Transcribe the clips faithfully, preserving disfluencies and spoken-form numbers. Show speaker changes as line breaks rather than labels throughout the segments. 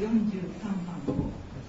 んじゅうさんばんを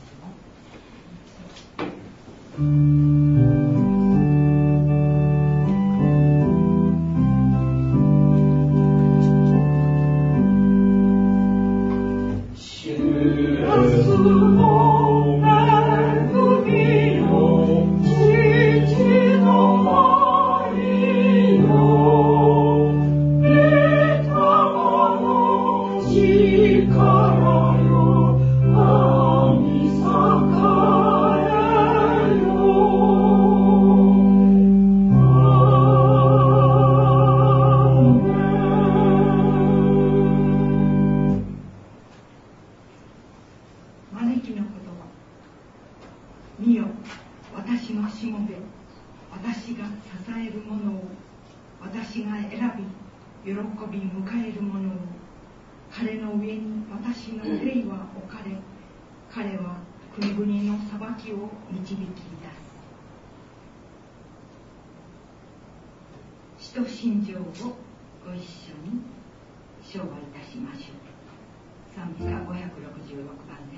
使徒信条をご一緒に唱和いたしましょう。賛美歌ごひゃくろくじゅうろくばんです。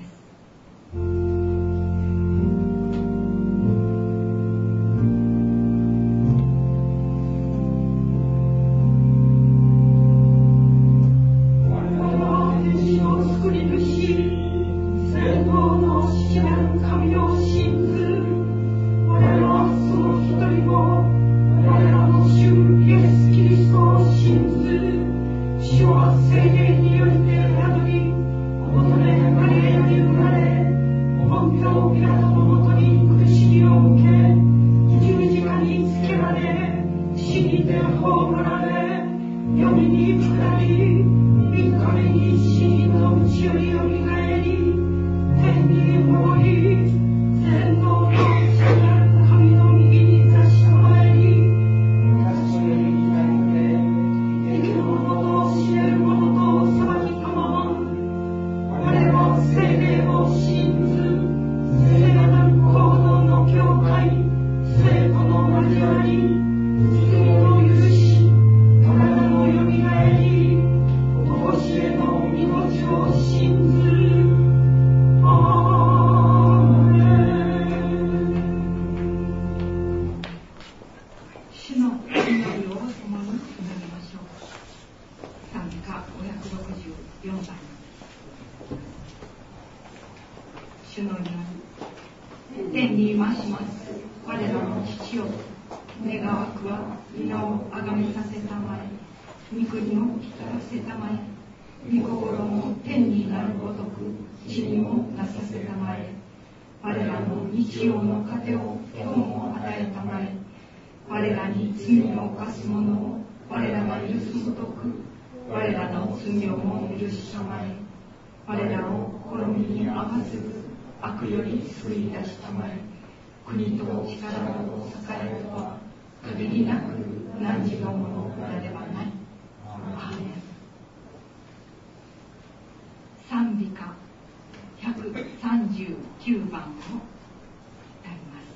賛美歌ひゃくさんじゅうきゅうばんを歌います。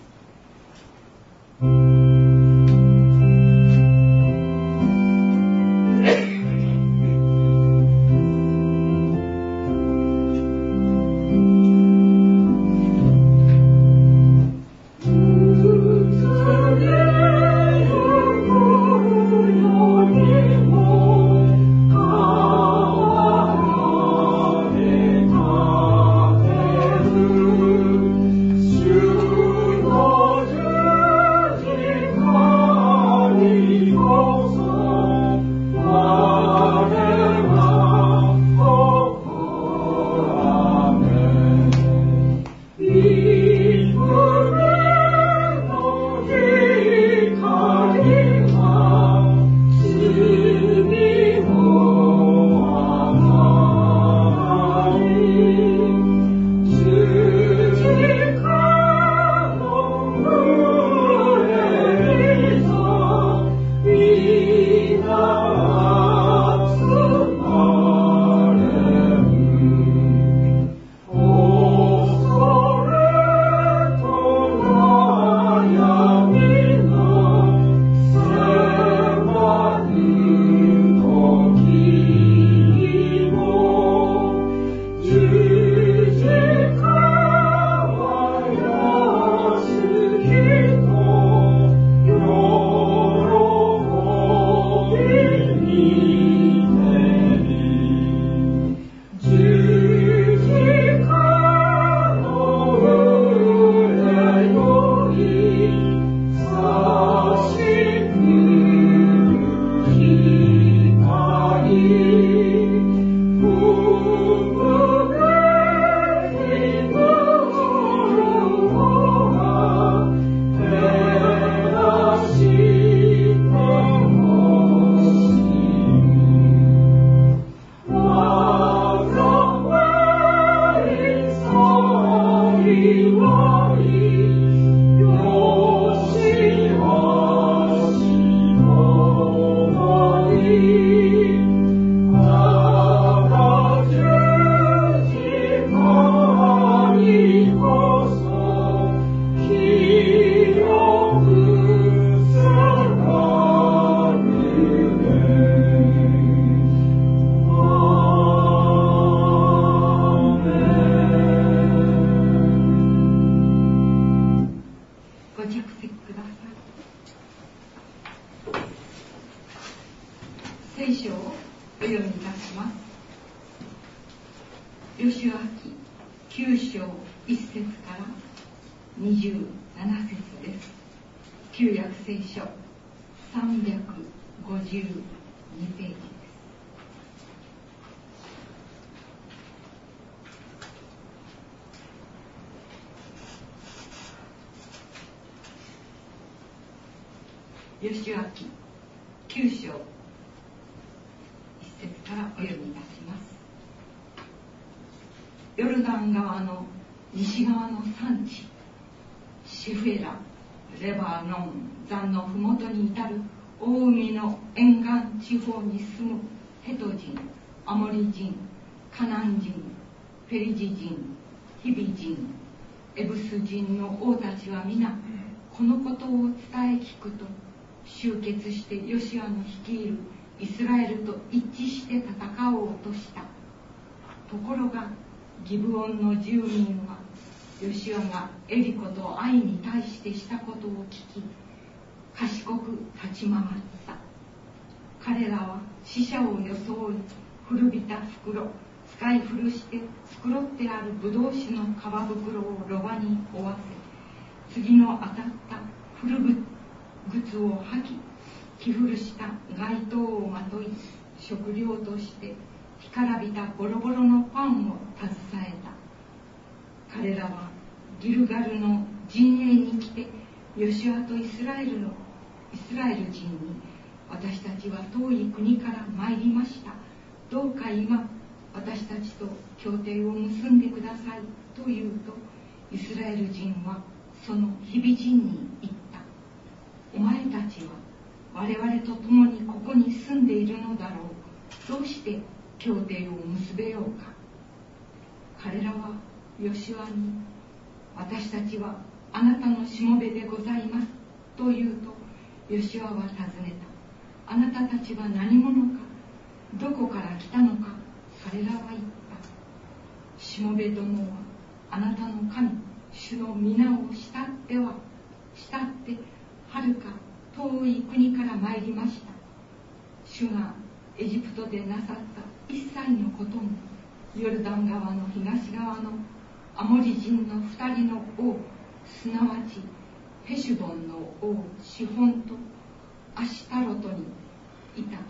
You
記きゅう章いっ節からにじゅうなな節です。旧約聖書さんびゃくごじゅうにページです。義明きゅう章いっ節からお読みいたします。ヨルダン川の西側の山地、シフェラ、レバノン山のふもとに至る大海の沿岸地方に住むヘト人、アモリ人、カナン人、ペリジ人、ヒビ人、エブス人の王たちは皆このことを伝え聞くと集結してヨシュアの率いるイスラエルと一致して戦おうとした。ところがギブオンの住民はヨシュアがエリコとアイに対してしたことを聞き、賢く立ち回った。彼らは死者を装い、古びた袋、使い古して繕ってあるブドウ酒の皮袋をロバに負わせ、次の当たった古靴を履き、着古した街灯をまとい、食料として干からびたボロボロのパンを携えた。彼らはギルガルの陣営に来て、ヨシュアとイスラエルのイスラエル人に、私たちは遠い国から参りました。どうか今私たちと協定を結んでくださいと言うと、イスラエル人はそのヒビ人に言った。お前たちは我々と共にここに住んでいるのだろう。どうして協定を結べようか。彼らはヨシュアに、私たちはあなたのしもべでございますと言うと、ヨシュアは尋ねた。あなたたちは何者か、どこから来たのか。彼らは言った。しもべどもはあなたの神主の皆を慕っては慕ってはるか遠い国から参りました。主がエジプトでなさった一切のことも、ヨルダン川の東側のアモリ人の二人の王、すなわちヘシュボンの王シホンとアシタロトにいた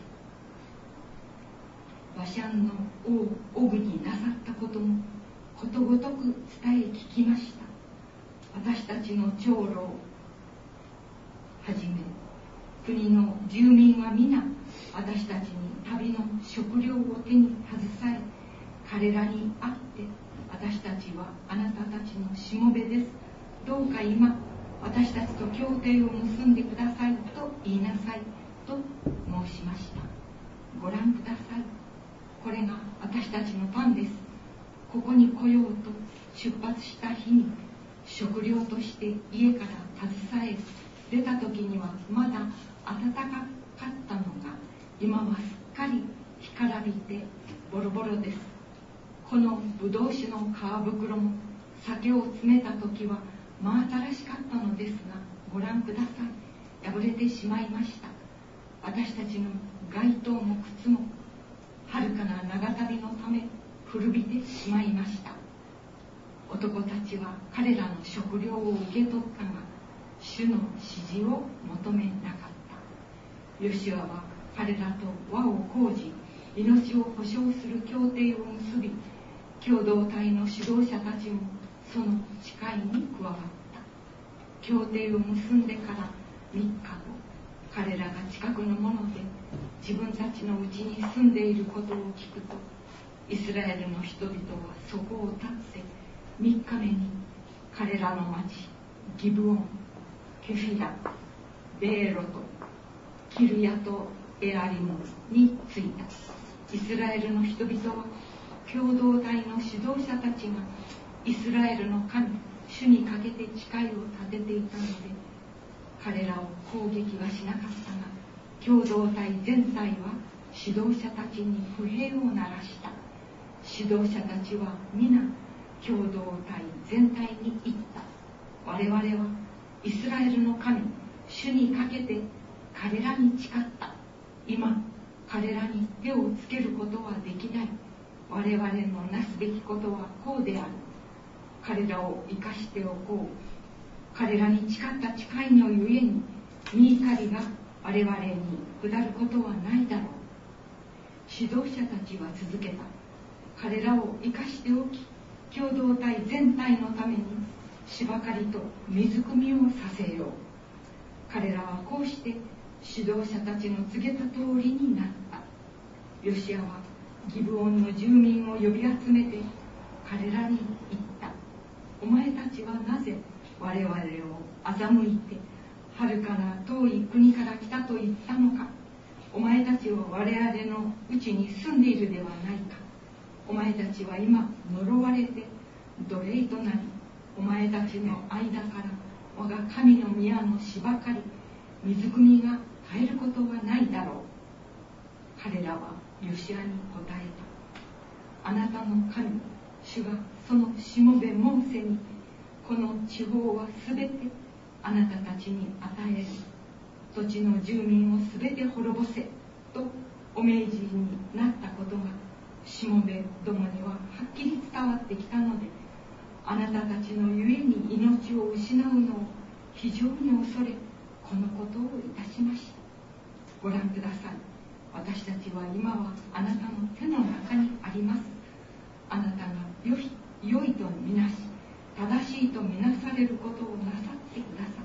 バシャンの王オグになさったこともことごとく伝え聞きました。私たちの長老はじめ国の住民は皆私たちに旅の食料を手に携え、彼らに会って、私たちはあなたたちのしもべです。どうか今私たちと協定を結んでくださいと言いなさいと申しました。ご覧ください。これが私たちのパンです。ここに来ようと出発した日に食料として家から携え出た時にはまだ暖かかったのが、今はすっかり干からびてボロボロです。このブドウ酒の皮袋も酒を詰めた時は真新しかったのですが、ご覧ください。破れてしまいました。私たちの街灯も靴も遥かな長旅のため古びてしまいました。男たちは彼らの食料を受け取ったが、主の指示を求めなかった。ヨシュアは彼らと輪を講じ、命を保証する協定を結び、共同体の指導者たちもその誓いに加わった。協定を結んでからみっかご、彼らが近くのもので自分たちのうちに住んでいることを聞くと、イスラエルの人々はそこを立ってみっかめに彼らの町ギブオン、ケフィラ、ベーロとキルヤとエラリムに着いた。イスラエルの人々は共同体の指導者たちがイスラエルの神主にかけて誓いを立てていたので、彼らを攻撃はしなかったが、共同体全体は指導者たちに不平を鳴らした。指導者たちは皆共同体全体に言った。我々はイスラエルの神主にかけて彼らに誓った。今彼らに手をつけることはできない。 我々のなすべきことはこうである。彼らを生かしておこう。彼らに誓った誓いのゆえに御怒りが我々に下ることはないだろう。指導者たちは続けた。彼らを生かしておき、共同体全体のために芝刈りと水汲みをさせよう。彼らはこうして指導者たちの告げた通りになった。ヨシアはギブオンの住民を呼び集めて彼らに言った。お前たちはなぜ我々を欺いて遥かな遠い国から来たと言ったのか。お前たちは我々のうちに住んでいるではないか。お前たちは今呪われて奴隷となり、お前たちの間から我が神の宮の芝刈り水汲みが絶えることはないだろう。彼らはヨシアに答えた。あなたの神主がそのしもべモーセに、この地方はすべてあなたたちに与える。土地の住民をすべて滅ぼせとお命じになったことがしもべどもにははっきり伝わってきたので、あなたたちのゆえに命を失うのを非常に恐れ、このことをいたしました。ご覧ください。私たちは今はあなたの手の中にあります。あなたが良い、良いとみなし、正しいとみなされることをなさってください。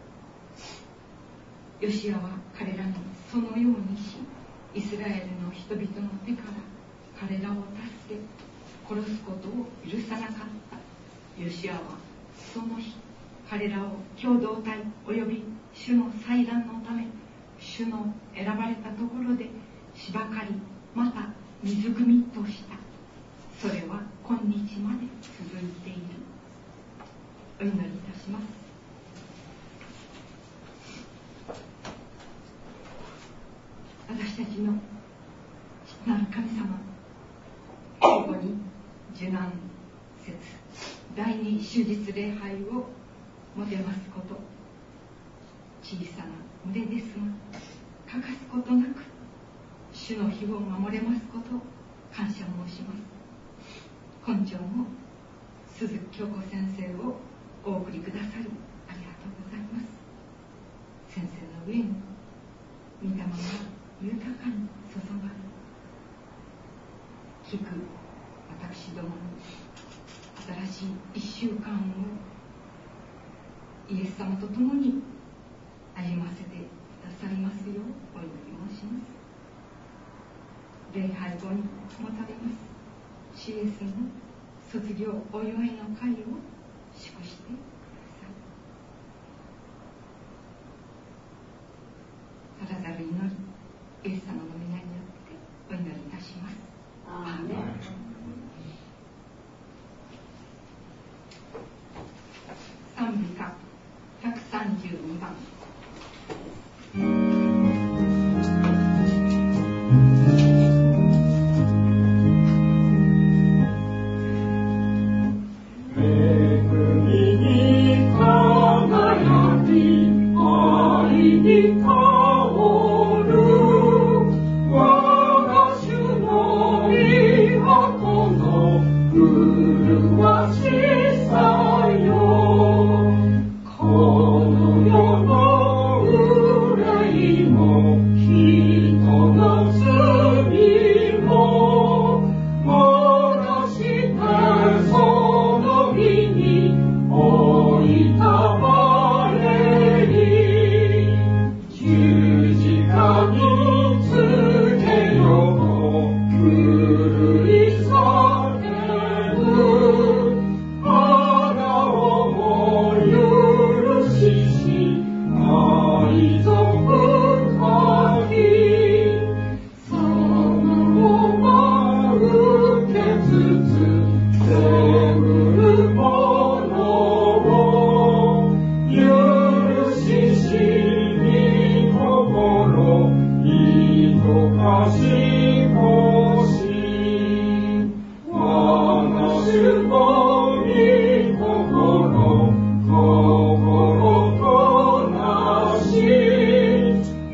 ヨシアは彼らにそのようにし、イスラエルの人々の手から彼らを助け、殺すことを許さなかった。ヨシアはその日、彼らを共同体および主の祭壇のため、主の選ばれたところで芝刈りまた水汲みとした。それは今日まで続いている。お祈りいたします。私たちの父なる神様、ここに受難節第二手術礼拝をもてますこと、小さな群れですが欠かすことなく主の日を守れますことを感謝申します。今朝も鈴木京子先生をお送りくださりありがとうございます。先生の上に御霊が豊かに注がれ、聞く私どもに新しい一週間をイエス様と共に歩ませてくださいますようお祈り申します。礼拝後に持たれます シーエス の卒業お祝いの会を祝してください。さらなる祈り、イエス様の皆によってお祈りいたします。アーメン。賛美歌ひゃくさんじゅうにばん。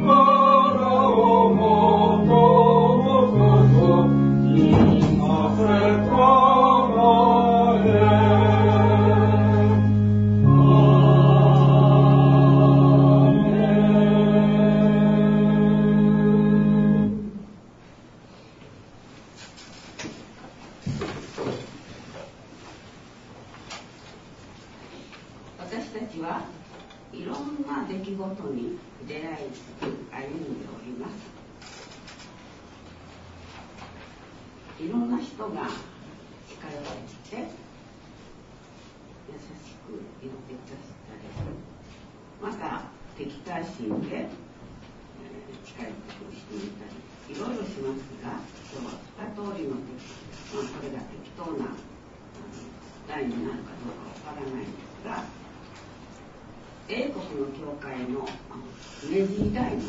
Amen. ちはいろんな出来事に出会いつつ歩んでおります。いろんな人が近寄ってきて優しく祈ってくださったり、また敵対心で、えー、近寄ってくる人もいたりいろいろしますが、今日は二通りの敵、まあ、これが適当な題になるかどうかわからないんですが、英国の教会の明治時代の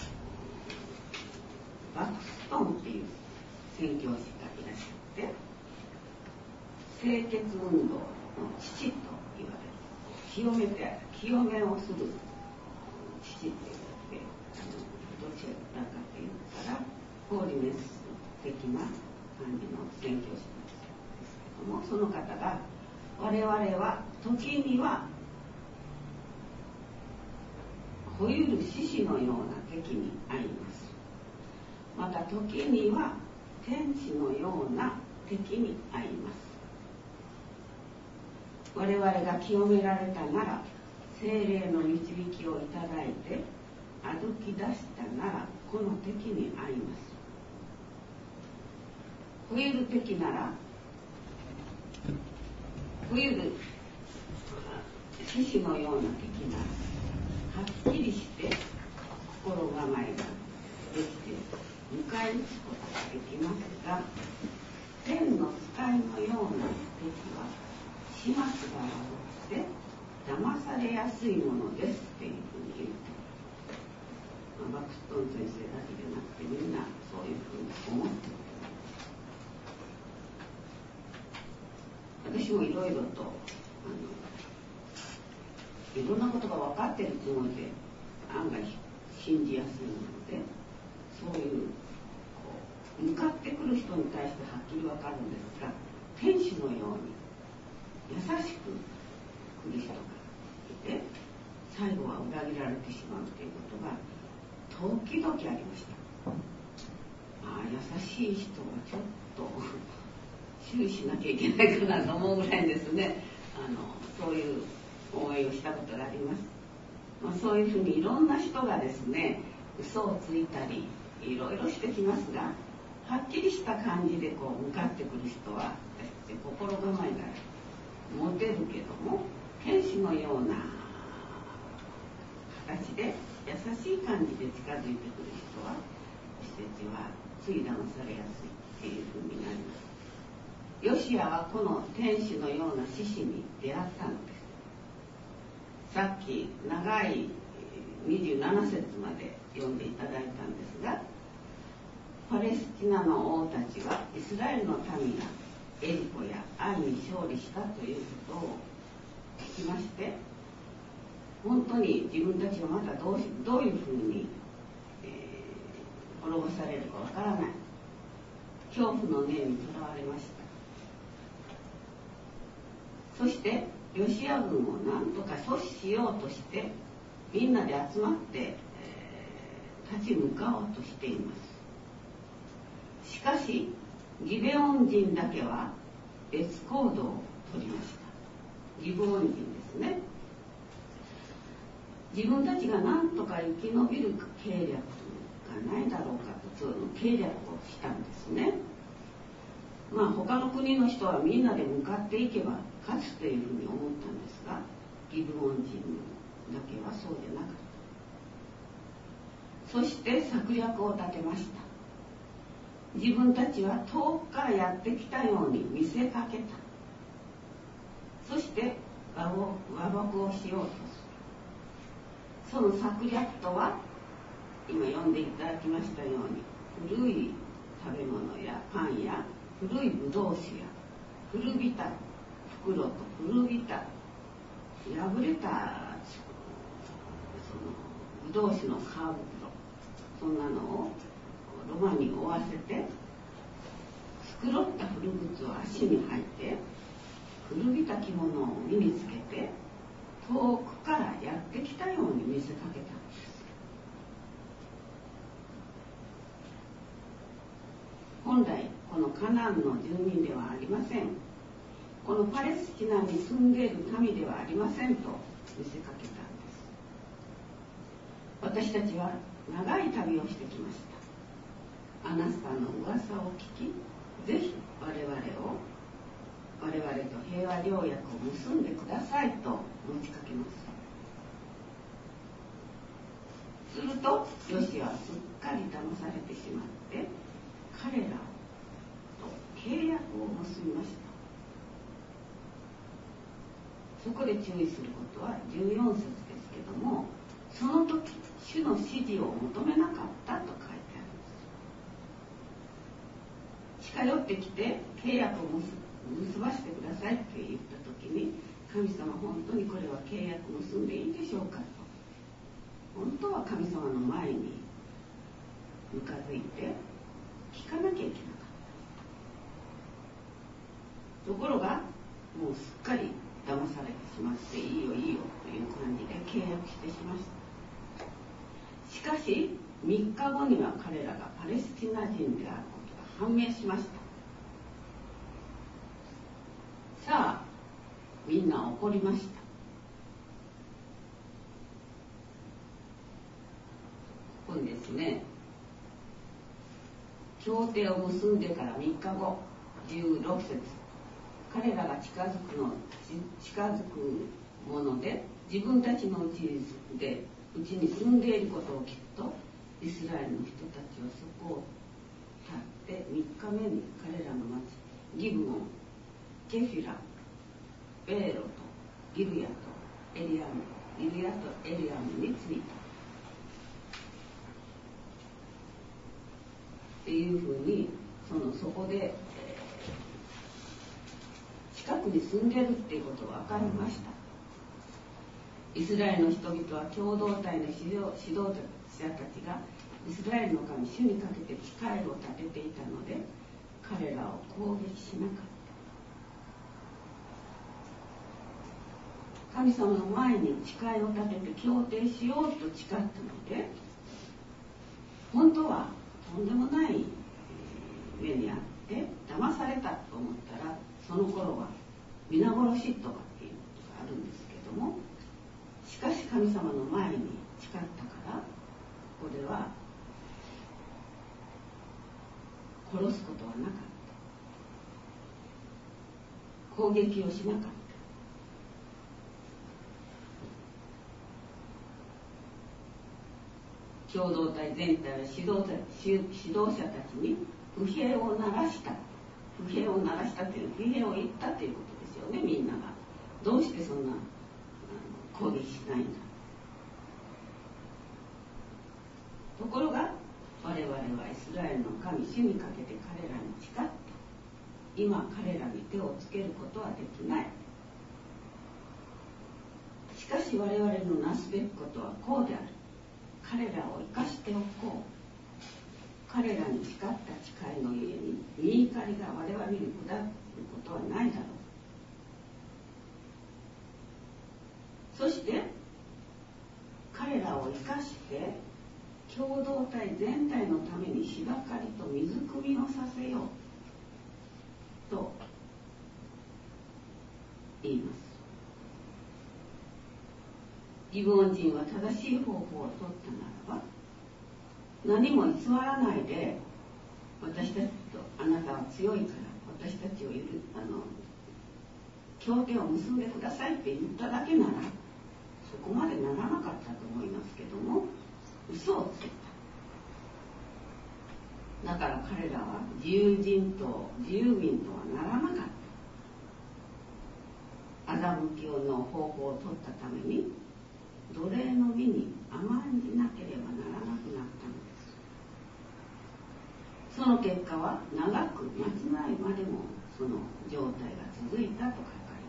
バクストンっていう宣教師がいらっしゃって、清潔運動の父と言われる、清めて清めをする父って言われて、どちらかというからホーリネス的な感じの宣教師なんですけども、その方が我々は時には吠ゆる獅子のような敵に遭います。また時には天使のような敵に遭います。我々が清められたなら、聖霊の導きをいただいて歩き出したなら、この敵に遭います。吠ゆる敵なら、吠ゆる獅子のような敵なら、はっきりして心構えができて迎え撃つことができますが、天の使いのような敵は始末が悪くて騙されやすいものですっていうふうに言って、まあ、バクストン先生だけでなくてみんなそういうふうに思ってる。私もいろいろとあのいろんなことが分かってるつもりで案外信じやすいので、そういうこう向かってくる人に対してはっきり分かるんですが、天使のように優しく来る人がいて、最後は裏切られてしまうということが時々ありました。ああ、優しい人はちょっと注意しなきゃいけないかなと思うぐらいですね、あのそういう思いをしたことがあります。まあ、そういうふうにいろんな人がですね、嘘をついたりいろいろしてきますが、はっきりした感じでこう向かってくる人は私心構えが持てるけども、天使のような形で優しい感じで近づいてくる人は私たちはつい騙されやすいっていうふうになります。ヨシアはこの天使のような獅子に出会ったのです。さっき長いにじゅうなな節まで読んでいただいたんですが、パレスチナの王たちはイスラエルの民がエリコやアイに勝利したということを聞きまして、本当に自分たちはまたどうしどういうふうに、えー、滅ぼされるかわからない恐怖の念にとらわれました。そしてヨシア軍を何とか阻止しようとしてみんなで集まって、えー、立ち向かおうとしています。しかしギベオン人だけは別行動を取りました。ギベオン人ですね。自分たちが何とか生き延びる計略がないだろうかと、その計略をしたんですね。まあ他の国の人はみんなで向かっていけば勝つというふうに思ったんですが、ギベオン人だけはそうでなかった。そして策略を立てました。自分たちは遠くからやってきたように見せかけた。そして和睦をしようとする。その策略とは今読んでいただきましたように、古い食べ物やパンや古いブドウ酒や古びた袋と古びた破れたそのブドウ酒の皮袋、そんなのをロバに追わせて、繕った古靴を足に履いて、古びた着物を身につけて、遠くからやってきたように見せかけたんです。本来このカナンの住民ではありません。こののパレスチナに住んでいる民ではありませんと見せかけたんです。私たちは長い旅をしてきました。あなたの噂を聞き、ぜひ我々を我々と平和条約を結んでくださいと持ちかけます。するとヨシはすっかり騙されてしまって彼らと契約を結びました。そこで注意することはじゅうよん節ですけども、その時主の指示を求めなかったと書いてあります。近寄ってきて契約を結ばせてくださいって言った時に、神様本当にこれは契約を結んでいいでしょうかと、本当は神様の前に向かづいて聞かなきゃいけなかった。ところがもうすっかり騙されてしまって、いいよいいよという感じで契約してしました。しかしみっかごには彼らがパレスチナ人であることが判明しました。さあみんな怒りました。ここにですね、協定を結んでからみっかご、じゅうろく節、彼らが近づくの近づくもので自分たちのうちでうちに住んでいることを聞くと、イスラエルの人たちはそこを立ってみっかめに彼らの町ギブオン、ケフィラ、ベーロとギルヤとエリアムギルヤとエリアムに着いたっていうふうに、そのそこで、えー、近くに住んでるっていうことが分かりました。イスラエルの人々は共同体の指導、指導者たちがイスラエルの神主にかけて誓いを立てていたので、彼らを攻撃しなかった。神様の前に誓いを立てて協定しようと誓ったので、本当はとんでもない目にあって騙されたと思ったら、その頃は皆殺しとかっていうことがあるんですけども、しかし神様の前に誓ったから、ここでは殺すことはなかった。攻撃をしなかった。共同体全体は指導者、指導者たちに不平を鳴らした。不平を鳴らしたという、不平を言ったということですよね、みんなが。どうしてそんな攻撃しないんだ。ところが我々はイスラエルの神主にかけて彼らに誓った。今彼らに手をつけることはできない。しかし我々のなすべきことはこうである。彼らを生かしておこう。彼らに誓った誓いの家に見怒りが我々に下ることはないだろう。そして彼らを生かして共同体全体のために芝刈りと水汲みをさせようと言います。ギブオン人は正しい方法を取ったならば、何も偽らないで、私たちとあなたは強いから私たちをいるあの協定を結んでくださいって言っただけなら、そこまでならなかったと思いますけども、嘘をついた。だから彼らは自由人と自由民とはならなかった。欺きの方法を取ったために奴隷の身に甘んじなければならなくなったのです。その結果は長く末代までもその状態が続いたと書かれています。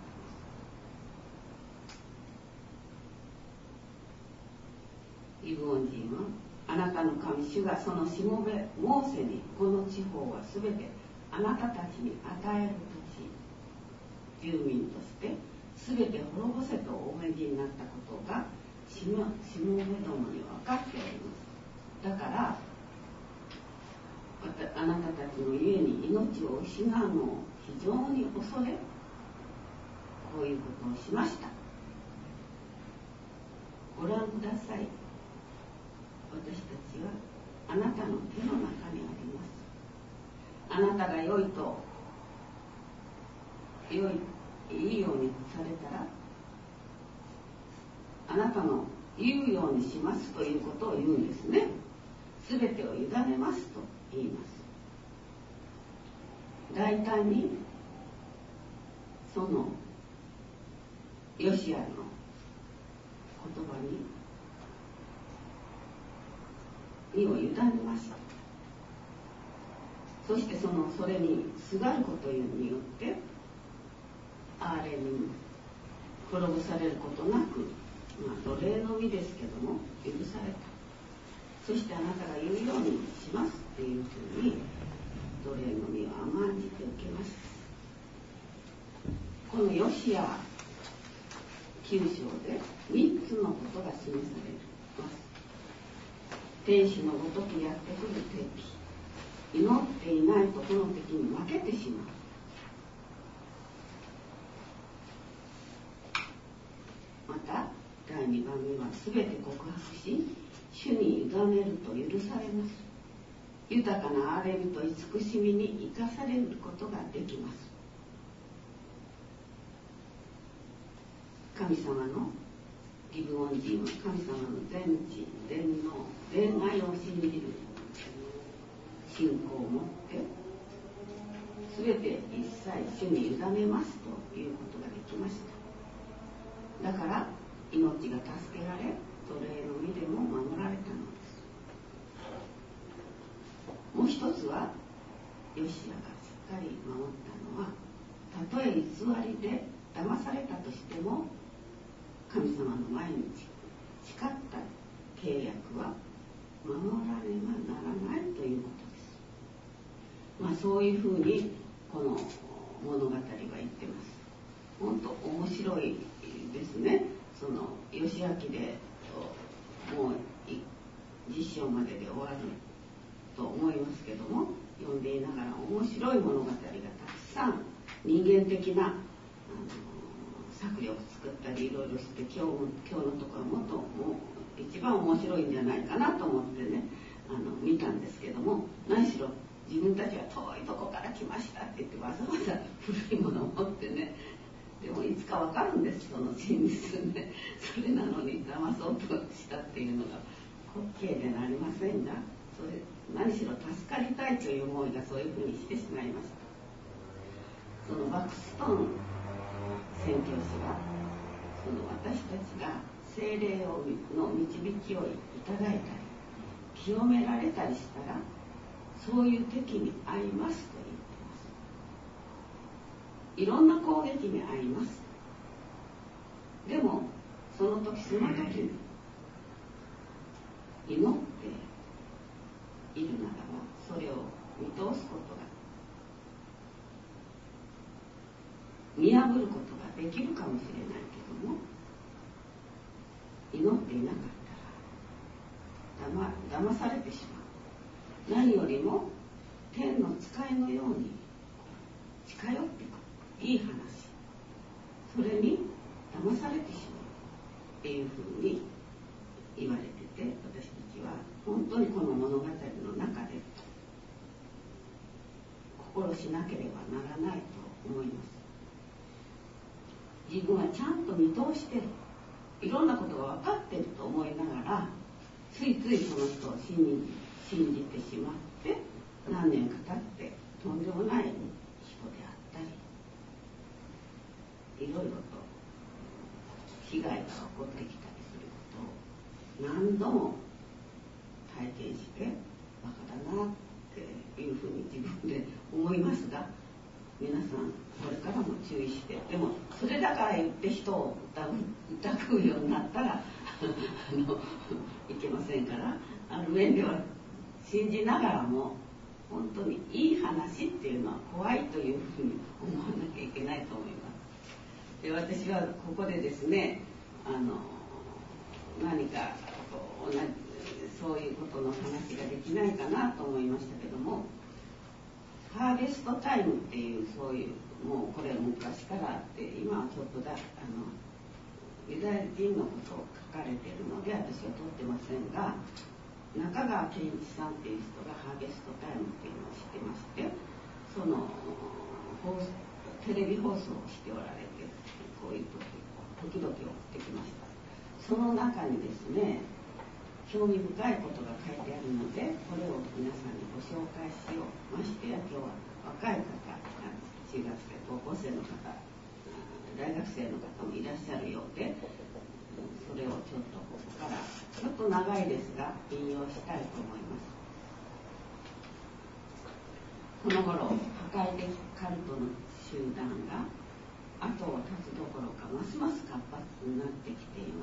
ギブオン人は、あなたの神主がそのしもべモーセに、この地方はすべてあなたたちに与える土地、住民としてすべて滅ぼせとお命じになったことがしもべどもに分かっております。だからあなたたちの家に命を失うのを非常に恐れ、 こういうことをしました。ご覧ください。私たちはあなたの手の中にあります。あなたが良いと良いいいようにされたら、あなたの言うようにしますということを言うんですね。すべてを委ねますと言います。大胆にそのヨシアの言葉に身を委ねました。そしてそのそれにすがることによってアーレに滅ぼされることなく、まあ、奴隷の身ですけども許された。そしてあなたが言うようにしますっていうふうに奴隷の身を甘んじて受けました。このヨシアきゅう章でみっつのことが示されます。天使のごとくやってくる敵、祈っていないとこの敵に負けてしまう。まただいにばんめはすべて告白し、主に委ねると許されます。豊かな憐れみと慈しみに生かされることができます。神様のギブオン人は神様の全知全能全愛を信じる信仰を持ってすべて一切主に委ねますということができました。だから命が助けられ、奴隷の身でも守られたのです。もう一つはヨシアがしっかり守ったのは、たとえ偽りで騙されたとしても神様の前に誓った契約は守らねばならないということです。まあそういうふうにこの物語は言ってます。本当面白いですね。その義明でもう実章までで終わると思いますけども、読んでいながら面白い物語がたくさん人間的なあの策略作ったりいろいろして、今日今日のところはもっともう一番面白いんじゃないかなと思ってね、あの見たんですけども、何しろ自分たちは遠いとこから来ましたって言ってわざわざ古いものを持ってね、でもいつかわかるんです、その真実ね。それなのに騙そうとしたっていうのが滑稽でなりませんが、それ何しろ助かりたいという思いがそういうふうにしてしまいました。そのバックストーン宣教師はその私たちが聖霊をの導きをいただいたり清められたりしたら、そういう敵に遭いますと言ってます。いろんな攻撃に遭います。でもその時その時に祈っているならば、それを見通すことが見破ることができるかもしれないけども、祈っていなかったら騙、騙されてしまう。何よりも天の使いのように近寄ってくるいい話、それに騙されてしまうっていうふうに言われてて、私たちは本当にこの物語の中で心しなければならないと思います。自分はちゃんと見通してる、いろんなことが分かってると思いながら、ついついその人を信じ、信じてしまって、何年か経ってとんでもない人であったり、いろいろと被害が起こってきたりすることを何度も体験して、バカだなっていうふうに自分で思いますが、皆さんこれからも注意して、でもそれだから言って人を疑う、疑うようになったらあのいけませんから、ある面では信じながらも本当にいい話っていうのは怖いというふうに思わなきゃいけないと思います。で、私はここでですね、あの何かこう同じそういうことの話ができないかなと思いましたけども、ハーベストタイムっていうそういうもうこれ昔からあって、今はちょっとだあのユダヤ人のことを書かれているので私は取ってませんが、中川健一さんっていう人がハーベストタイムっていうのを知ってまして、その放テレビ放送をしておられて、こういう時々送ってきました。その中にですね、興味深いことが書いてあるので、これを皆さんにご紹介しよう。ましてや今日は若い方、中学生、高校生の方、大学生の方もいらっしゃるようで、それをちょっとここからちょっと長いですが引用したいと思います。この頃破壊的カルトの集団が後を絶つどころかますます活発になってきています。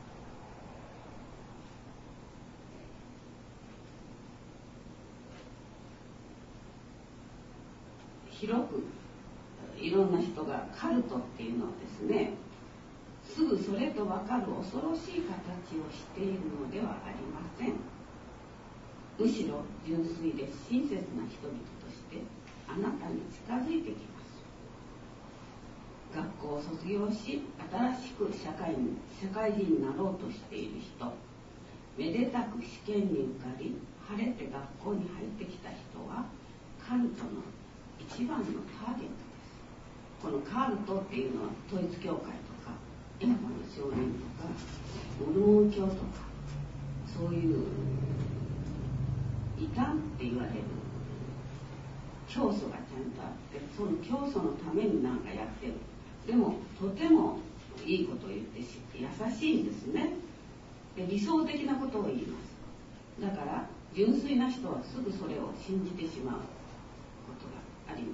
広くいろんな人がカルトっていうのはですね、すぐそれと分かる恐ろしい形をしているのではありません。むしろ純粋で親切な人々としてあなたに近づいてきます。学校を卒業し新しく社会に社会人になろうとしている人、めでたく試験に受かり晴れて学校に入ってきた人はカルトの一番のターゲットです。このカルトっていうのは統一教会とかエホバの証人とかモルモン教とか、そういう異端って言われる教祖がちゃんとあって、その教祖のために何かやってる。でもとてもいいことを言って優しいんですね。で理想的なことを言います。だから純粋な人はすぐそれを信じてしまうことがあります。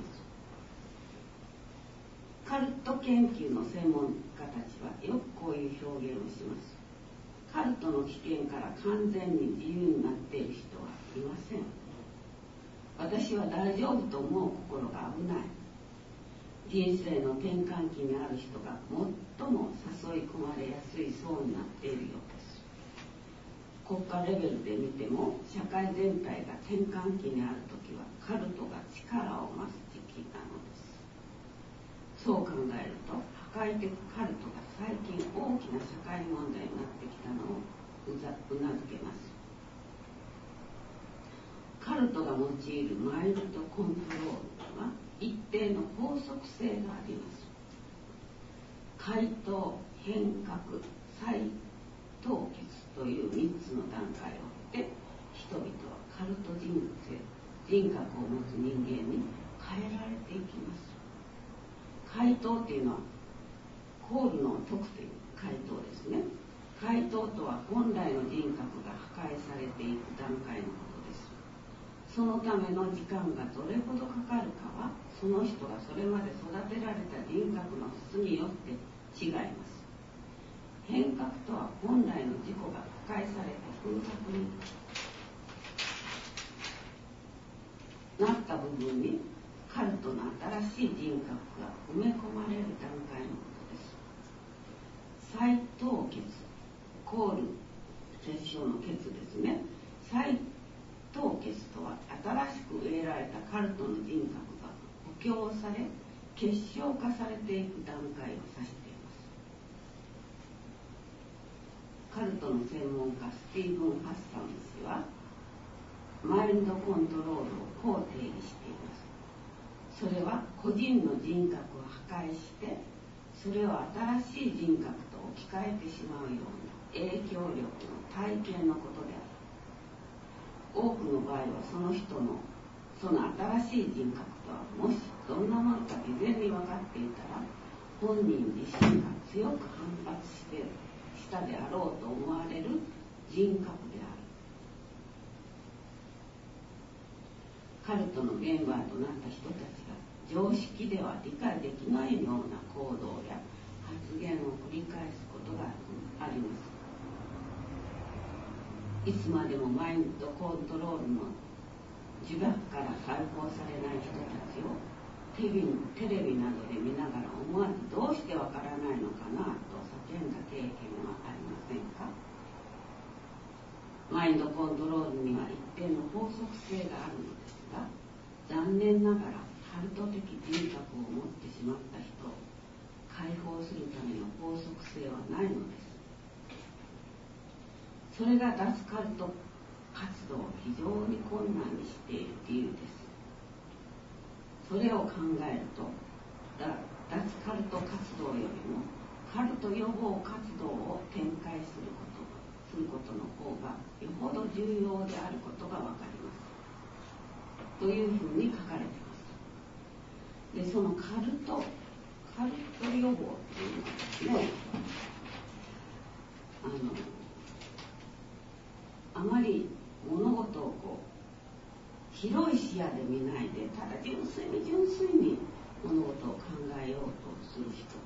カルト研究の専門家たちはよくこういう表現をします。カルトの危険から完全に自由になっている人はいません。私は大丈夫と思う心が危ない。人生の転換期にある人が最も誘い込まれやすい層になっているようです。国家レベルで見ても社会全体が転換期にあるときはカルトが力を増す時期なのです。そう考えると破壊的カルトが最近大きな社会問題になってきたのをうざうなずけます。カルトが用いるマインドコントロールには一定の法則性があります。解凍、変革、再凍結というみっつの段階を経て、人々はカルト人生、人格を持つ人間に変えられていきます。解凍というのはコールの解くという解凍ですね。解凍とは本来の人格が破壊されていく段階のことです。そのための時間がどれほどかかるかは、その人がそれまで育てられた人格の質によって違います。変革とは本来の自己が破壊されて空白になった部分にカルトの新しい人格が埋め込まれる段階のことです。再凍結、コール結晶の結ですね。再凍結とは新しく植えられたカルトの人格が補強され結晶化されていく段階を指しています。カルトの専門家スティーブン・ハッサン氏はマインドコントロールをこう定義しています。それは個人の人格を破壊してそれを新しい人格と置き換えてしまうような影響力の体験のことである。多くの場合はその人のその新しい人格とはもしどんなものか事前に分かっていたら本人自身が強く反発してしたであろうと思われる人格である。カルトのメンバーとなった人たちが常識では理解できないような行動や発言を繰り返すことがあります。いつまでもマインドコントロールの呪縛から解放されない人たちをテレビ、テレビなどで見ながら思わずどうしてわからないのかなと叫んだ経験はありませんか？マインドコントロールには一定の法則性があるのですが、残念ながらカルト的人格を持ってしまった人を解放するための法則性はないのです。それが脱カルト活動を非常に困難にしている理由です。それを考えると、脱カルト活動よりもカルト予防活動を展開することすることの方がよほど重要であることが分かります。というふうに書かれています。で、そのカルトカルト予防というのはですね、あのあまり物事をこう広い視野で見ないで、ただ純粋に純粋に物事を考えようとする人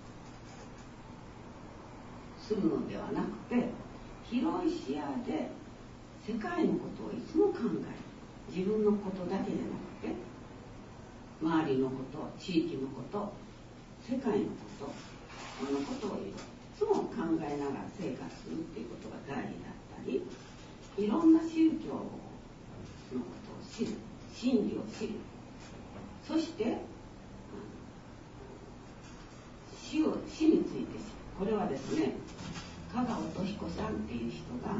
するのではなくて、広い視野で世界のことをいつも考える。自分のことだけでなくて、周りのこと、地域のこと、世界のこと、そのことをいつも考えながら生活するっていうことが大事だったり、いろんな宗教のことを知る、真理を知る。そして死を死について知る。これはですね、加賀乙彦さんっていう人が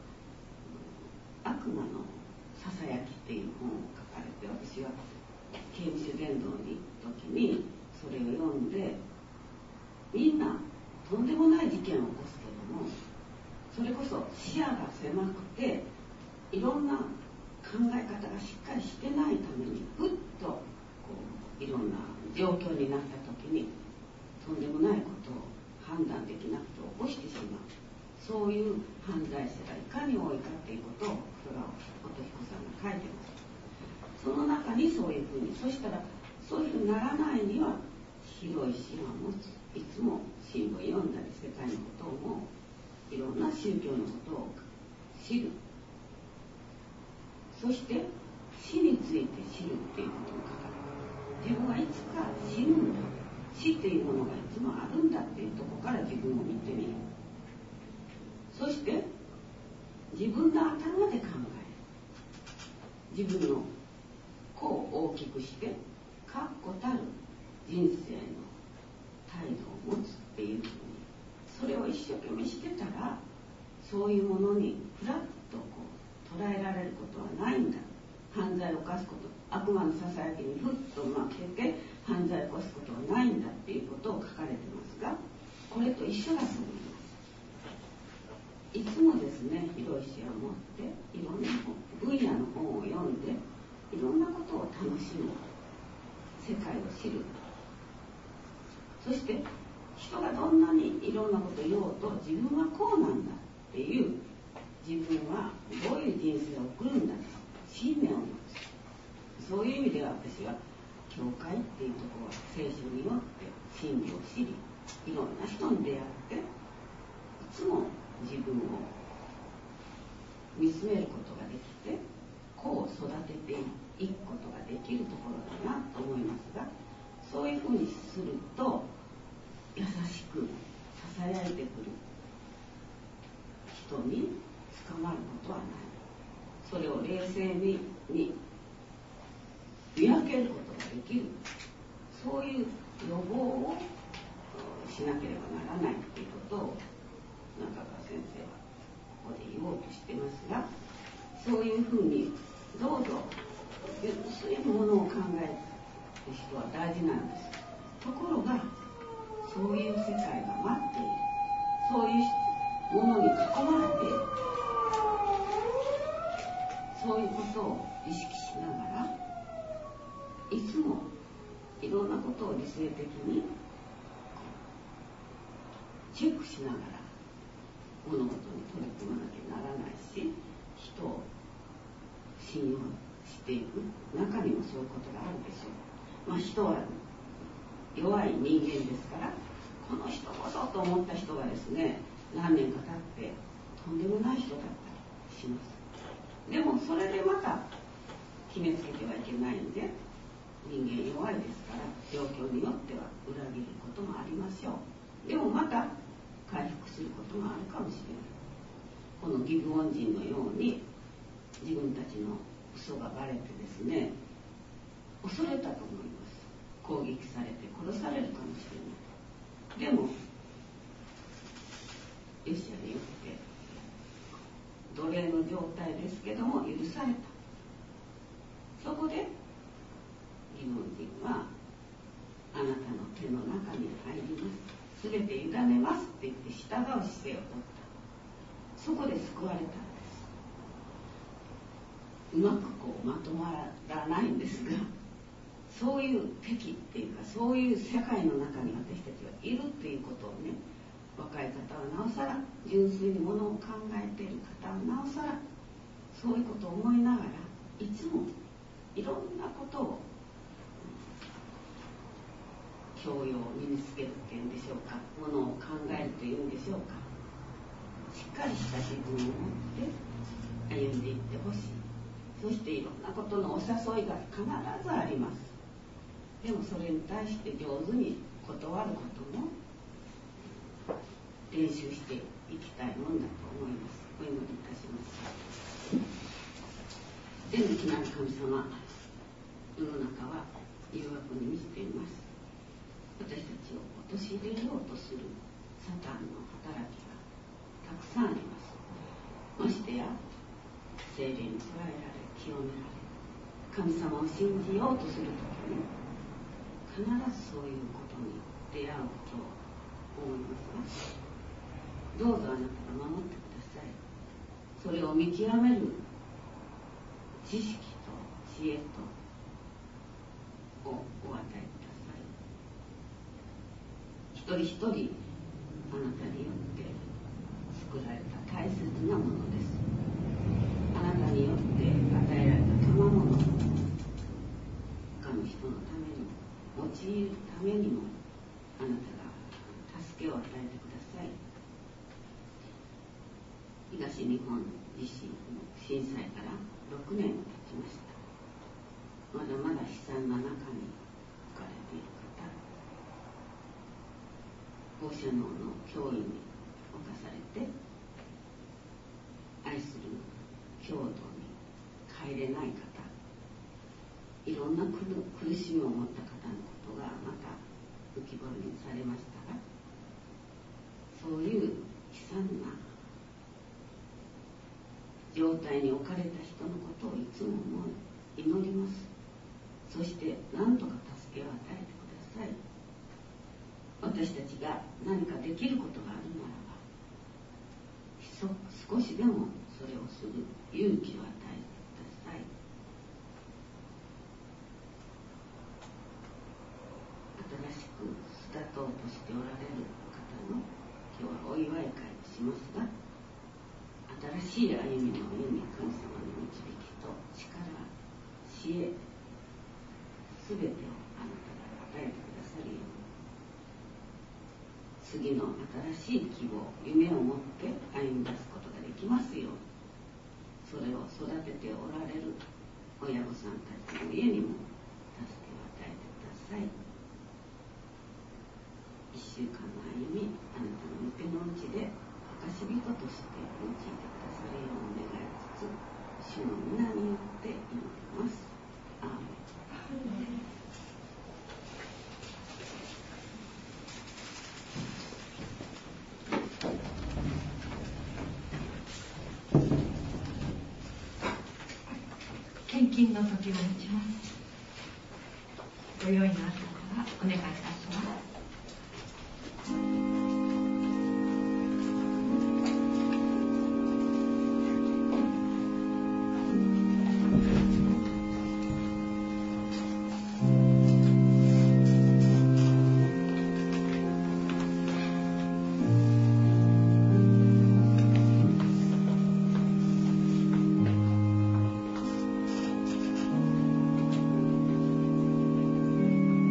悪魔のささやきっていう本を書かれて、私は刑務所伝道に行った時にそれを読んで、みんなとんでもない事件を起こすけども、それこそ視野が狭くていろんな考え方がしっかりしてないために、ぐっとこういろんな状況になった時にとんでもないことを判断できなくて起こしてしまう、そういう犯罪者がいかに多いかっていうことを加賀乙彦さんが書いてます。その中にそういうふうに、そしたらそういうふうにならないには広い視野を持つ、いつも新聞読んだり世界のことをもいろんな宗教のことを知る、そして死について知るっていうことも書かれる。自分はいつか死ぬんだ、死っていうものがいつもあるんだっていうところから自分を見てみる。そして自分の頭で考える。自分の個を大きくして確固たる人生の態度を持つっていうふうに、それを一生懸命してたら、そういうものにふらっとこう捉えられることはないんだ。犯罪を犯すこと、悪魔のささやきにふっと負けて犯罪を起こすことはないんだっていうことを書かれてますが、これと一緒だと思います。いつもですね、広い視野を持っていろんな分野の本を読んでいろんなことを楽しむ、世界を知る。そして人がどんなにいろんなことを言おうと、自分はこうなんだっていう、自分はどういう人生を送るんだと信念を持つ。そういう意味では私は教会っていうところは聖書によって真理を知り、いろんな人に出会っていつも自分を見つめることができて、子を育てていくことができるところだなと思いますが、そういうふうにすると優しくささやいてくる人に捕まることはない。それを冷静にに見分けることができる、そういう予防をしなければならないということを中川先生はここで言おうとしてますが、そういうふうにどうぞ純粋にものを考える人は大事なんです。ところがそういう世界が待っている、そういうものに囲まれている、そういうことを意識しながら、いつもいろんなことを理性的にチェックしながら物事に取り組まなきゃならないし、人を信用していく中にもそういうことがあるでしょう。まあ、人は弱い人間ですから、この人こそと思った人がですね、何年か経ってとんでもない人だったりします。でもそれでまた決めつけてはいけないんで、人間弱いですから状況によっては裏切ることもありましょう。でもまた回復することもあるかもしれない。このギブオン人のように自分たちの嘘がバレてですね、 恐れたと思います。攻撃されて殺されるかもしれない。でもヨシアによって奴隷の状態ですけども許された。そこで義門人はあなたの手の中に入ります、すべて委ねますって言って従う姿勢をとった。そこで救われたんです。うまくこうまとまらないんですが、そういう敵っていうかそういう世界の中に私たちはいるっていうことをね、若い方はなおさら、純粋にものを考えている方はなおさら、そういうことを思いながらいつもいろんなことを教養を身につけるっていうんでしょうか、ものを考えるというんでしょうか、しっかりした自分を持って歩んでいってほしい。そしていろんなことのお誘いが必ずあります。でもそれに対して上手に断ることも練習していきたいもんだと思います。お祈りいたします。天のきなる神様、世の中は誘惑に満ちています。私たちを陥れようとするサタンの働きがたくさんあります。ましてや聖霊に捉えられ清められ神様を信じようとするときに必ずそういうことに出会うと思いますが、どうぞあなたが守ってください。それを見極める知識と知恵とをお与えください。一人一人あなたによって作られた大切なものです。あなたによって与えられた賜物、他の人のために用いるためにもあなたが助けを与えてください。東日本地震の震災からろくねん経ちました。まだまだ悲惨な中に置かれている方、放射能の脅威に侵されて愛する郷土に帰れない方、いろんな苦しみを持った方のことがまた浮き彫りにされましたが、そういう悲惨な状態に置かれた人のことをいつも思い祈ります。そして何とか助けを与えてください。私たちが何かできることがあるならば、少しでもそれをする勇気を与えてください。新しく巣立とうとしておられる方の今日はお祝い会をしますが、新しい歩みの上に神様の導きと力、知恵、すべてをあなたが与えてくださるように、次の新しい希望、夢を持って歩み出すことができますように、それを育てておられる親御さんたちの家にも助けを与えてください。一週間の歩み、あなたの御手の内で証人として用いてくださるように願いつつ、主の皆によって祈ります。アーメン。
献金の時を持ちます。ご用意のある方はお願いいたします。
「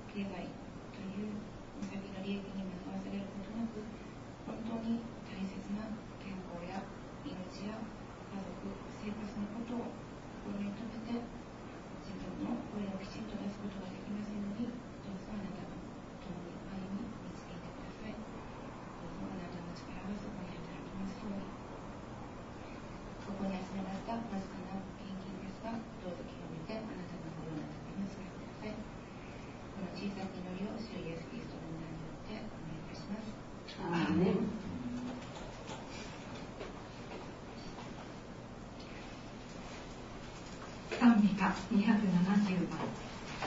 経済という先の利益に惑わされることなく、本当に大切な健康や命や家族、生活のことを心に留めて、自分の声をきちんと出すことができませんのに、どうぞあなたの共に歩み見つけてください。どうぞあなたの力がそこに働きますように。ここに集められたわずかな献金ですが、どうぞ清めてあなたの御用なたにお使いください。この小さな祈りを主イエス・キリストの名によってお願いいたします。
アーメン。
賛美歌にひゃくななじゅうばん。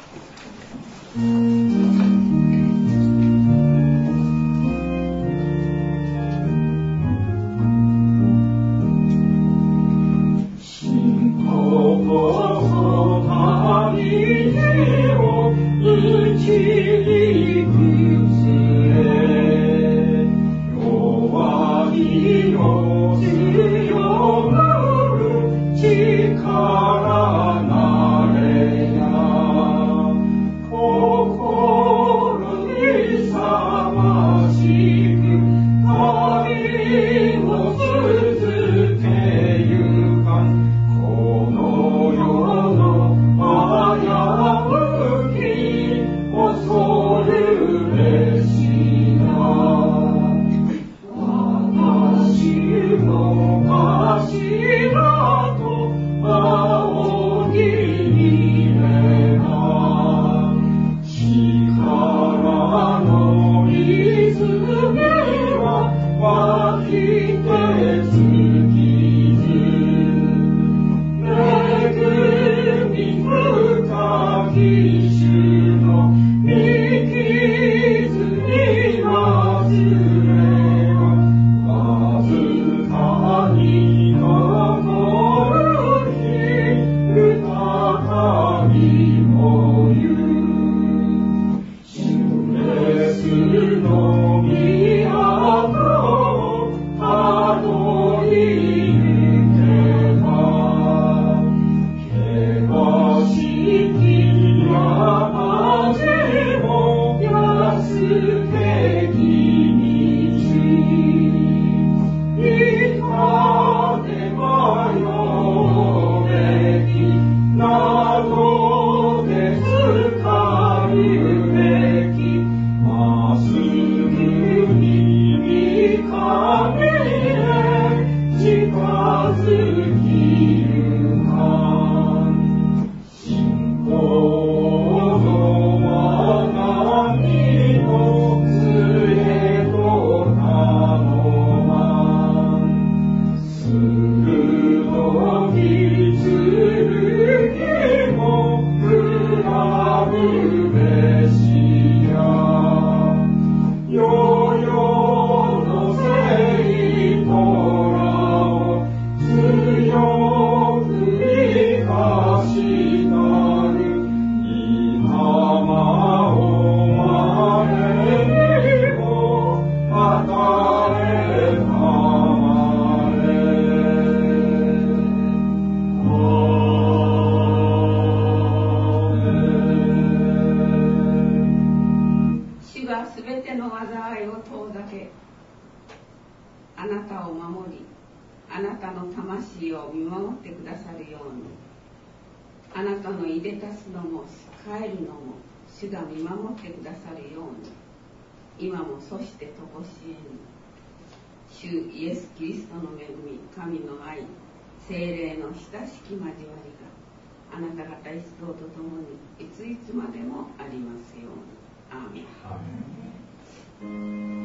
今もそしてとこしえに主イエス・キリストの恵み、神の愛、聖霊の親しき交わりがあなた方一同と共にいついつまでもありますように。アーメン。